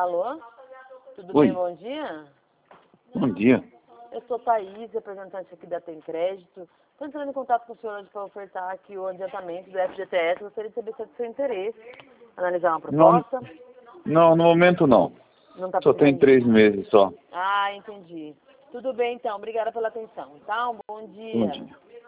Alô? Tudo Oi. bem? Bom dia? Bom dia. Eu sou Thaís, representante aqui da Tem Crédito. Estou entrando em contato com o senhor hoje para ofertar aqui o adiantamento do FGTS. Gostaria de saber se é do seu interesse. Analisar uma proposta. Não, no momento não. Não está Só tem precisando 3 de... meses só. Ah, entendi. Tudo bem, então. Obrigada pela atenção. Tá? Um bom Bom dia. dia.